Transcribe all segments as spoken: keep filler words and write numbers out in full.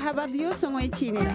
alhabardiyo songoy cinira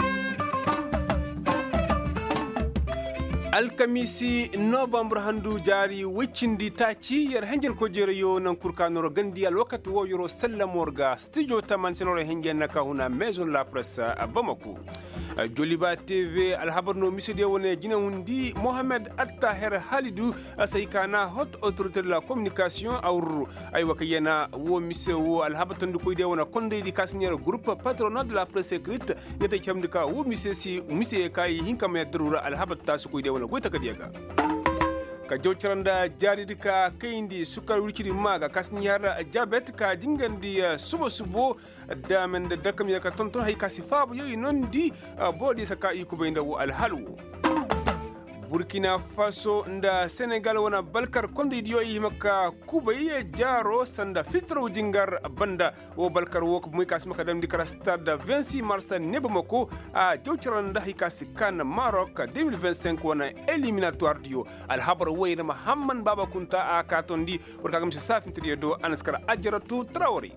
alkamisi novembre handu jari wiccindi taci yer henjen ko jereyo nan kurkanoro gandi al wakati wo yoro sallamorga studio taman senoro henjen naka huna maison la presse a Bamako Joliba T V alhabarno misede wone jina hundi Mohamed Attaher Halidou saykana hot autorité de la communication awru ay wakayena wo mise wo alhabatandu koyde wona konde di kasnier groupe patronat de la presse écrite nete chamdika wo mise si mise kay hinkam ya drura alhabata su koyde wona goita kadiyaga ka jawcaranda jaridika kayindi sukar wulkiri maga kasnyara jabet ka dingandi subo subo da men da dakam ya ka tonton hay kasi fabu yoy non di bodi saka iko benda wo alhalu Burkina Faso nda Senegal wana balkar konde diyo yi maka kubaye jaro sanda fitro jingar banda wo balkar wo ko muy kas maka dem di kara stade vingt-six mars ne Bamako a jawcaranda hay kasi kan Maroc deux mille vingt-cinq wana éliminatoire diyo alhabar wayna Muhammad Baba Kunta a katondi warka gam safin trido anaskara ajratu Traoré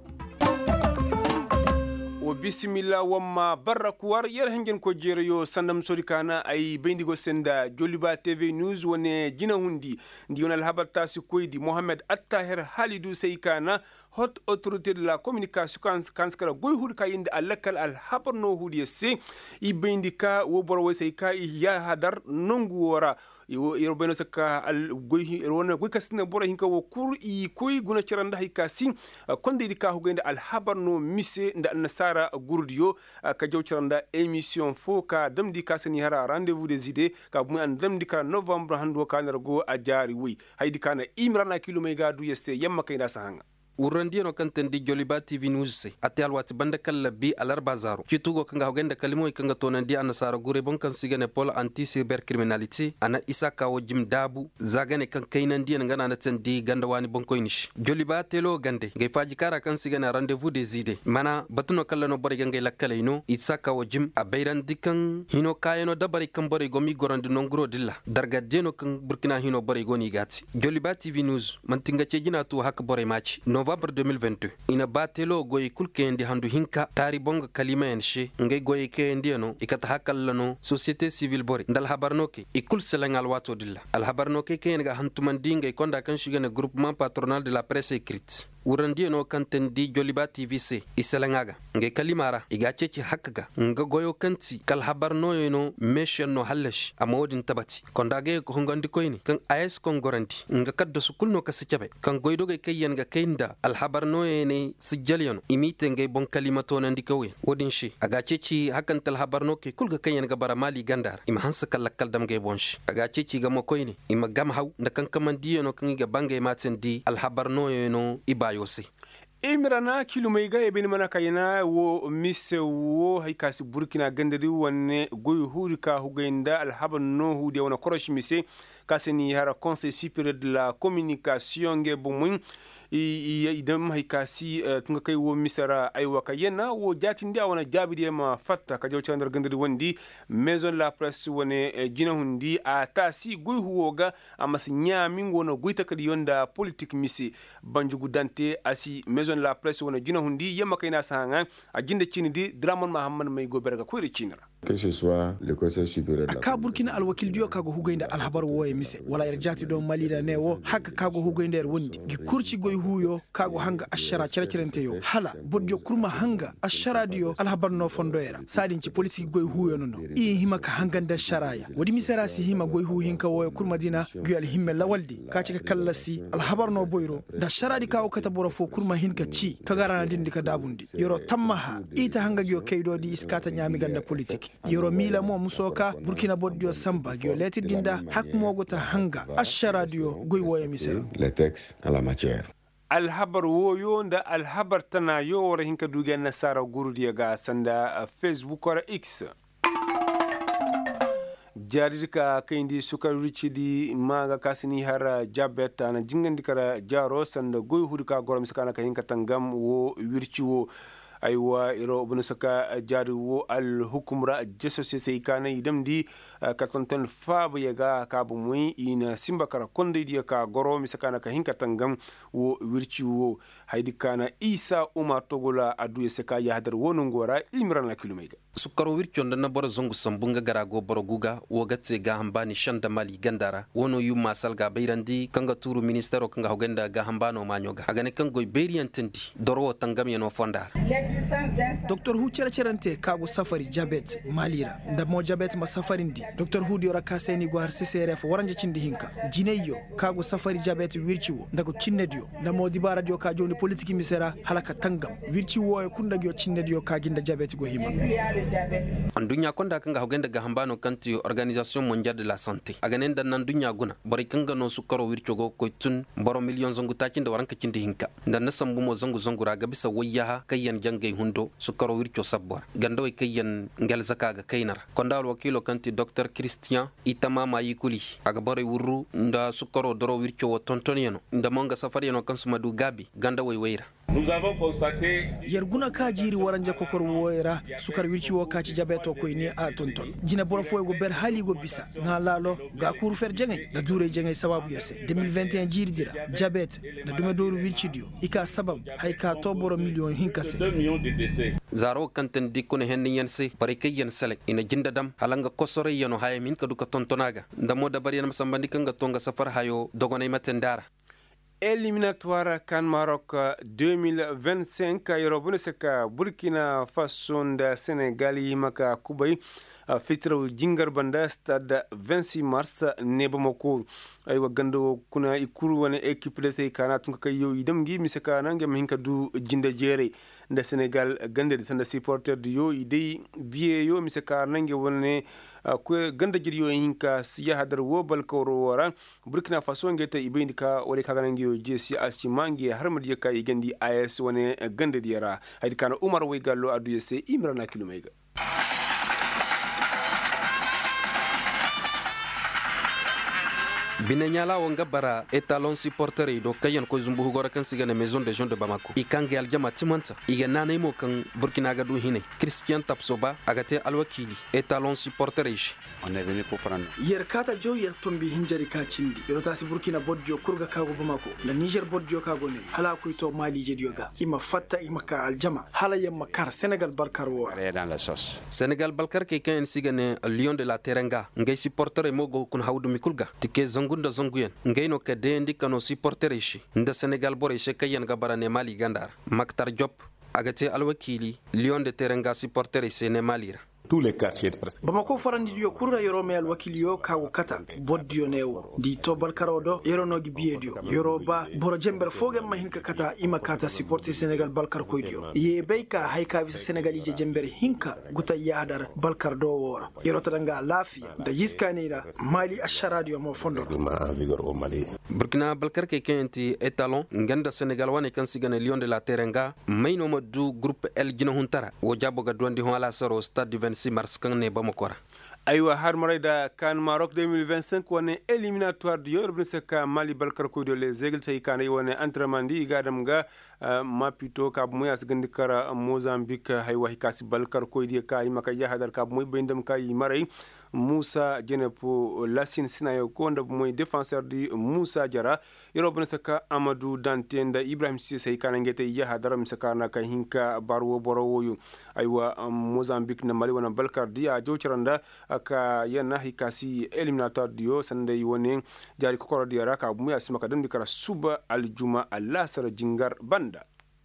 o bisimilla wamma barrakuwar yar hengen ko jereyo sandam sorikana ay bendigo senda Joliba T V News wone jina hundi ndi yonal habarta si koydi Mohamed Attaher Halidou Seykana hot autorité de la communication kanskara goy hud kayinde alakal al habarno hudi se i bendika wo borwo seyka ya hadar nongu wora yo beno saka al goy wona goy kasina boro hinka wo kur i koy guna ciranda hikasi konde dika hugende al habarno mise nda nasara gurdiyo ka jawcaranda émission fo ka damdi kasani hara rendez-vous des idées ka bu an damdi ka novembre hando kanargo a jari wi haydi kana imrana kilomega du yesse yamma kayda sahanga urandiyano kanten di Joliba T V News se ate alwati banda kala bi alar bazaro kitugo kanga hogenda kalimo kanga tonan di anasara gure bon kan sigane pol anti cybercriminalité ana isaka wo jim dabu zagane kan kaynan di ngana na ten di ganda wani bon koynish Joliba telo gande ngay faji kara kan sigane rendez-vous des idées mana batuno kala no bari ngay lakkale no isaka wo jim a bayran dikan hino kayeno dabari kan bari gomi gorandi non gro dilla darga deno kan Burkina hino bari goni gati Joliba T V News mantinga cejina tu hak bari match novembre deux mille vingt-deux ina batelo goy kulkendi handu hinka tari bonga kalima en she ngay goy kendi no ikata hakallano société civile bori ndal habarnoke ikul selangal wato dilla al habarnoke ken ga hantuman dinga konda kan shigane groupement patronal de la presse écrite urandi no kanten di Joliba T V C iselangaga ngay kalimara iga ceci hakka nga goyo kanti kal habarno no mission no hallash amodin tabati kondage ko ngandi koyni kan as kon gorandi nga kaddo sukulno kasikabe kan goydo ga kayyan ga kaynda al habarno ne sijjaliano imite ngay bon kalimato nandi kawe wodin shi aga ceci hakan tal habarno ke kulga kayyan ga bara mali gandar ima hansa kallakal dam ngay bonshi aga ceci ga mo koyni ima gam haw nda kan kamandi no kan ga bangay maten di al habarno no ibayo yose Emirana kilomega e beni mana kayina wo mise wo haikasi Burkina gandari wanne goy hurika hugenda alhaban no hude wana korosh mise kaseni hara conseil supérieur de la communication nge bumun i idam haikasi tunga kai wo misara aywa kayena wo jatindi wana jabidi ma fatta ka jaw chandar gandari wandi maison la presse wone jina hundi a tasi goy huwoga amasi nyami wona goyta kadi yonda politique mise banjugu dante asi maison la presse wona jina hundi yamma kayna sanga a jinde cini di Dramane Mahamman may go berga ko ri cinara que ce soit le conseil supérieur de la ka Burkina alwakil diyo kago hugayda alhabar woye mise wala irjati do malida ne wo haka kago hugayda wondi gi kurci goy huyo kago hanga ashara cerecerente yo hala bodjo kurma hanga ashara diyo alhabar no fondoera sadin ci politique goy huyo nono i hima ka hanganda sharaya wadi misera si hima goy hu hinka woye kurma dina guyal himme lawaldi ka ci ka kallasi alhabar no boyro da sharadi kawo kata boro fo kurma hinka ci ka garana dindi ka dabundi yoro tammaha ita hanga gyo kaydo di iskata nyami ganda politique yoro mila mo musoka Burkina bodjo samba gyo leti dinda hak mogota hanga ashara diyo goy woye misera les textes en la matière alhabar woyo nda alhabar tana yo wara hinka duga nasara gurdiya ga sanda Facebook or X jarirka kayndi sukar richidi maga kasini hara jabeta na jingandi kara jaro sanda goy hudika gorom sakana ka hinka tangam wo wirci wo aiwa iro bunu saka jari wo al hukumra jesosi sai kana idam di katonton faba yaga ka bu mui ina simba kara konde dia ka goro misakana ka hinka tangam wo wirci wo haidi kana Isa Umar Togola adu saka ya hadar wonun gora imran la kilomega sukaro wirci onda na bora zongu sambunga gara go boro guga wo gatse ga hambani shanda mali gandara wono yu masal ga bayrandi kanga turu ministero kanga hogenda ga hambano manyoga agane kango berian tendi doro tangam yeno fondar Doctor Hu cere cerante kago safari jabet malira nda mo jabet ma safari ndi Doctor Hu diora kaseni go har C C R F waranje cindi hinka jineyo kago safari jabet wirciwo ndago cinnedio nda mo dibara dio ka joni politique misera halaka tangam wirciwo e kunda dio cinnedio ka ginda jabet go hima andunya konda kanga hogenda ga hambano kanti organisation mondiale de la santé aganen dan nan dunya guna bari kanga no sukaro wirciwo ko tun boro million zongu takinda waranka cindi hinka nda nasambu mo zongu zongu raga bisa wayyaha kayan jangay hundo sukaro wirco sabbor gando e kayen ngel zakaga kaynara kondal wakilo kanti docteur Christian itama mayikuli aga bore wurru nda sukaro doro wirco wo tontonieno nda monga safari no kansuma du gabi ganda way wayra Nous avons constaté yerguna ka jiri waranje kokor woyra sukar wirci wo ka ci jabeto ko ni a tonton jina boro fo go ber hali go bisa nga lalo ga kuru fer jengay da dure jengay sababu yose deux mille vingt et un jiri dira jabet da dume doru wirci dio ika sabab hay ka to boro million hinkase deux millions de décès. zaro kanten dikone henni yense bari kayen selek ina jinda dam halanga kosore yeno haye min kadu ka tontonaga ndamo da bari yanam sambandi kanga tonga safar hayo dogonay matendara éliminatoire CAN Maroc deux mille vingt-cinq yorobune seka Burkina Faso da Sénégal yi maka kubay fitraw jingar banda stade vingt-six mars ne Bamako aywa gando kuna ikuru wane équipe de sey kana tun kay yow idam gi mi seka na ngam hinka du jinda jere nda Sénégal gande de sanda supporter du yo idey vie yo mi seka nange wone ko ganda jiri yo hinka siya hadar wo bal ko wora Burkina Faso ngeta ibindika wore kaga nange yo jesi asci mangi harmadi ka igandi A S wane gande diara haydi kana Umar way gallo adu yese Imran kilomega Binenyala wonga bara etalon supporter do kayan ko zumbu hugora kan sigane maison de jeunes de Bamako ikange aljama timanta iga nanay mo kan Burkina ga du hine Christian Tapsoba agate alwakili etalon supporter ish on est venu pour prendre yer kata jo yer tombi hinjari ka cindi yo tasi Burkina bodjo kurga kago Bamako la Niger bodjo kago ne hala ko to Mali je dioga ima fatta ima ka aljama hala yamma kar Senegal barkar wo dans la sauce Senegal balkar ke kan sigane Lion de la Teranga ngay supporter mo go kun hawdu mi kulga tike gunda zonguyen ngayno ka de ndikano supporter ishi nda Senegal bore she kayen ga barane Mali gandar Maktar Diop agate alwakili Lion de Teranga supporter ishi ne Malira tous les quartiers de presse Bamako farandi dio kurra yoro mel wakilio kago kata boddio newo di to balkarodo yoro nogi biedio yoruba boro jember fogem ma hinka kata ima kata supporter Senegal balkar koydio ye beyka hayka bisa Senegali je jember hinka guta yadar balkar do wora yoro tadanga lafiya da yiskanira Mali asharadio mo fondo en vigueur au Mali Burkina balkar ke kenti etalon nganda Senegal wane kan sigane Lion de la Teranga mayno mo du groupe El Gino Huntara wo jabo ga dondi ho ala soro stade du vingt-six mars kan ne Bamako aywa har marayda CAN Maroc deux mille vingt-cinq wone éliminatoire du yor bnisaka Mali balkar ko do les aigles tay kan wone entraînement di gadam ga mapito ka moy as gandi kara Mozambique hay wahi kasi balkar ko di ka maka ya hadar ka moy bendam kay maray Moussa Djenepo Lassine Sinayo ko nda moy défenseur di Moussa Diarra yoro bnisaka Amadou Dantenda Ibrahim Cissé kan ngete ya hadar misaka na ka hinka barwo borowo yu aywa Mozambique na Mali wona balkar di a jowciranda ka yana hikasi eliminatoire dio sande woni jari kokoro di raka mu ya simaka dum dikara suba aljuma alasara jingar banda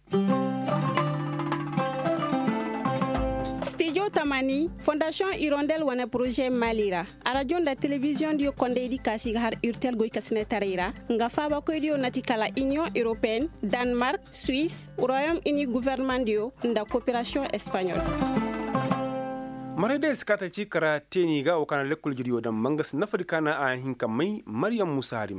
Studio Tamani Fondation Hirondelle wana projet Malira radio da télévision dio konde di kasi har urtel goy kasne tarira nga faba ko dio natikala Union européenne Danemark Suisse Royaume-Uni gouvernement dio nda coopération espagnole marede skata ci kara teni ga o kana lekul jiriyo dan mangas nafadi kana a hinka mai Maryam Musa hari maiga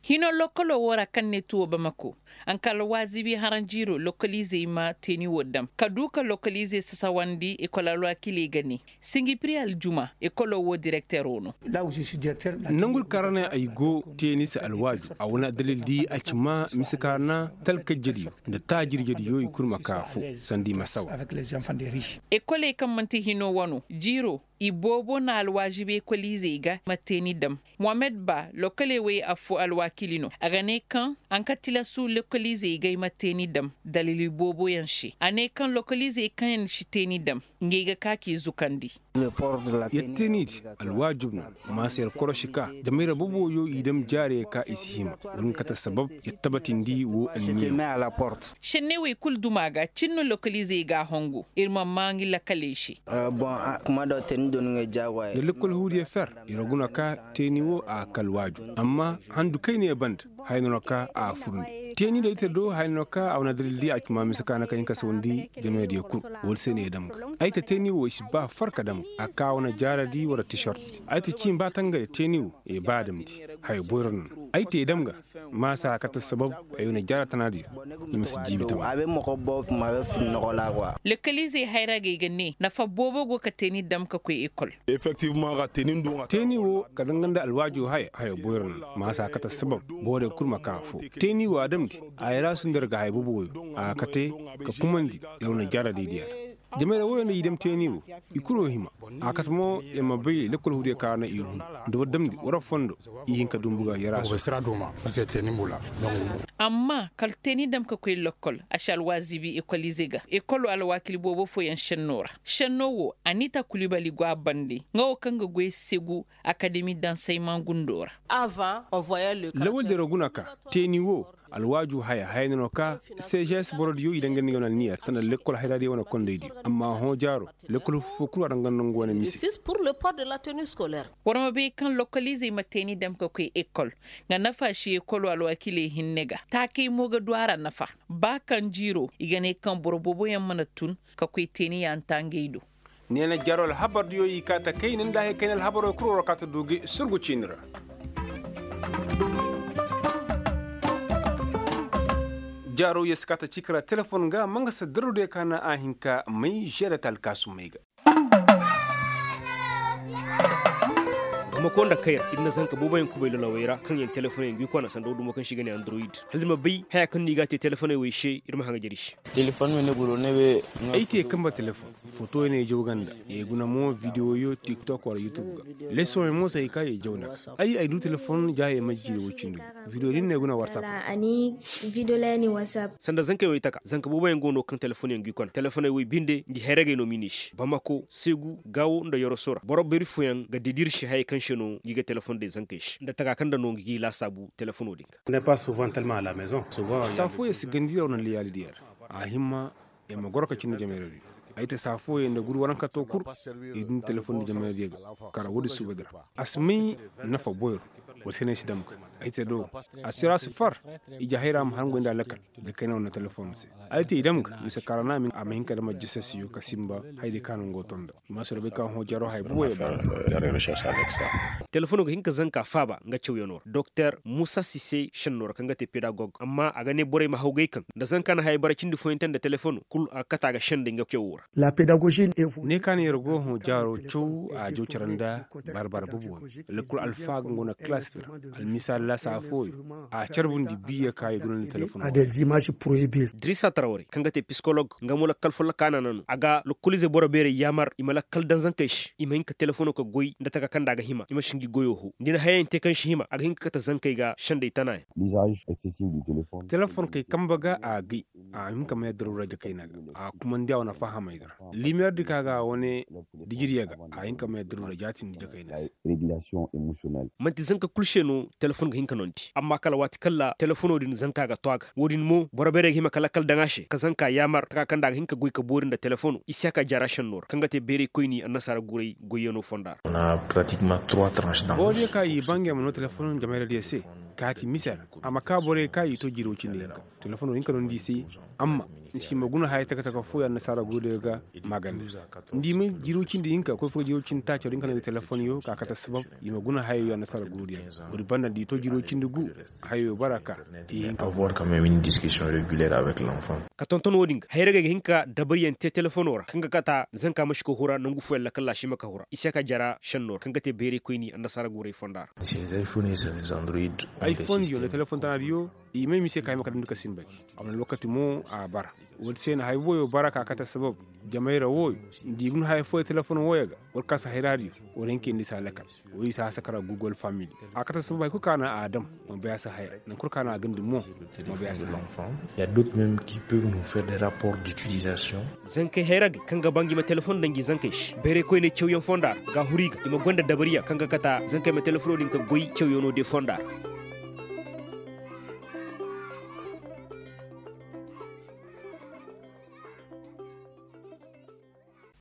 hino lokolo wora kan ne tuwo Bamako an kala wazibi haranjiro lokalize ma teni wodam kaduka lokalize sasa wandi ikola lwa kile gani singi pri aljuma ikolo wo directeur ono nangul karana ay go tenis alwaju a wani dalil di a cima misakarna talka jadi da tajir jadi yo ikurma kafu sandi masawa ikole kan manti hino wano jiro ibobo na alwajibe kwalize ga mateni dam Mohamed Ba lokale we afu alwakilino agane kan an katila su lokalize ga mateni dam dalili bobo yanshi ane kan lokalize kan shi teni dam ngega kaki zukandi yettenit alwajubna masir koroshika jamira bobo yo idam jare ka ishima dun kata sabab yattabatindi wo alniya shenne we kul dumaga cinno lokalize ga hongo irma mangi la kaleshi bon kuma da teni don nga jagwa da lekol hudiye fer iraguna ka teniwo a kalwaju amma handu kai ne band hayno ka a furundi teni da ita do hayno ka a wana dalili a kuma misaka na kan kasa wandi jama'a da ku wol sai ne dam aita teniwo shi ba farka dam a ka wana jaradi wala t-shirt aita kin ba tanga teniwo e ba damti hay boyrun aita damga masa ka ta sabab ayuna jara tanadi nimsi jibita abe moko bob ma be fin no la kwa le kalize hayra ge ganne na fa bobo go ka teni dam ka ko école effectivement ga teni ndo teniwo ka danganda alwaju hay hay boyrun masa ka ta sabab bode kurma kafu teniwo adamti ayra sundar ga hay bobo a kate ka kumandi yawna jara didiya jama'a wona yidam teniwo ikuro hima akatmo e mabay lekol hude kana iru do damdi wara fondo yinka dumbuga yaraso amma kal teni dam ka koy lokol ashal wazibi écoliser école al wakili bobo fo yan shennora shennowo Anita Kulibali gwa bandi ngaw kanga gwe segu académie d'enseignement gundora avant on voyait le lawol de rogunaka teniwo alwaju haya hayno ka C G S borodiyo idangen ngona niya sana lekol hayradi wona kondeydi amma ho jaro lekol fukru adangan ngona misi c'est pour le port de la tenue scolaire warma be kan localiser mateni dem ko koy école nga nafa shi école wal wakile hinnega take moga duara nafa ba kan jiro igane kan borobobo yamana tun ka koy teni yan tangeido nena jarol habardiyo yikata kaynen dahe kenel habaro kuro kata dogi surgu cinra jaro ya skata cikra telefon ga manga sa darude kana ahinka mai jere talkasu maiga kuma konda kayar inna zanka bobayin kubai da lawayra kan yan telefone ngi kona san dodu mokan shigane android halima bai haya kan niga te telefone we she irma hanga jarish telefone ne buro ne be aite kamba telefone photo ne joganda e guna mo video yo tiktok wala youtube leso mo sai kai jawna ai ai du telefone jaye majji wucindu video din ne guna whatsapp ani video la ni whatsapp sanda zanka we taka zanka bobayin gono kan telefone ngi kona telefone we binde ngi herege no minish bamako segu gawo ndo yorosora boroberi fuyan ga didir shi hay kan no giga téléphone des zankesh da taga kanda no gi la sabu téléphone odinka n'est pas souvent tellement à la maison souvent ça faut se gandi on li yali diar a himma e ma gorka cin jameeri ayta sa fo e ndur waran ka to kur e dum téléphone de jameeri kara wodi subadra asmi nafa boyor wasine shi damka ayta do asira sifar i jahiram hango nda lakal de kena on téléphone se ayta idamka misa karana min am hinka dama jissasi yo kasimba hayde kanu ngotonda masoro be kan ho jaro hay boye ba jare recherche avec ça telefono ga hinka zanka faba nga cewyonor docteur Moussa Cissé shennor kanga te pédagogue amma aga ne bore ma hawgay kan da zanka na hay baracin di fointen da telefono kul akata ga shende nga cewura la pédagogie ne kan yergo ho jaro cew a jocaranda barbar bubu le kul alfa ngona classe al misal la sa foy a charbundi biya kay gunon telefono a des images prohibées Drissa Traoré kanga te psychologue ngamula kalfola kanananu aga lo kulize boro bere yamar imala kal dan zankesh ima hinka telefono ko goy nda taka kanda ga hima ima shingi goyo hu ndina hayen te kan shi hima aga hinka kata zankay ga shande tana l'usage excessif du téléphone téléphone kay kambaga a gi a hinka me darura ja kayna a kuma ndiya wana fahama idar lumière di kaga woni digiriyaga a hinka me darura jatin di kayna régulation émotionnelle manti zanka kulshe no telephone ga hinka nonti amma kala wati kala telefono din zanka ga toaga wodin mo boro bere hima kala kal dangashe ka zanka yamar taka kanda ga hinka goy ka borin da telefono isaka jarashan nor kanga te bere koyni annasara gurai goyono fondar on a pratiquement trois tranches dans bodi kay bangi am no telefono jamere D C kati misal amma ka bore kay to jiro cinne telefono hinka non disi amma nsi maguna hay taka taka fo ya nasara gude ga magandis ndi mi jirocin di hinka ko fo jirocin ta ce rinka na telefon yo ka kata sabab yi maguna hay ya nasara gude wuri banda di to jirocin dugu hayo baraka yi hinka avoir quand même une discussion régulière avec l'enfant ka tonton woding hayraga hinka dabariyan te telefon wora kanga kata zanka mashko hura nangu fu la kala shi maka hura isaka jara shannor kanga te bere koyni nasara gure fondar ces iPhone et ces Android iPhone yo le telefon tanario i mai mi se kai maka duka simbaki amma lokati mo a bara wol sen hay boyo baraka kata sabab jamaira woy digun hay fo telefon woyaga wol kasa hayradio wolen ke ndisa lakal woy sa sakara Google Family akata sabab ko kana adam mo be asa hay nan kur kana gandu mo mo be asa l'enfant il y a d'autres même qui peuvent nous faire des rapports d'utilisation zanke hayrag kanga bangi ma telefon dangi zanke bere ko ne chewyon fondar ga huriga ima gonda dabariya kanga kata zanke ma telefon din ka goyi chewyono de fondar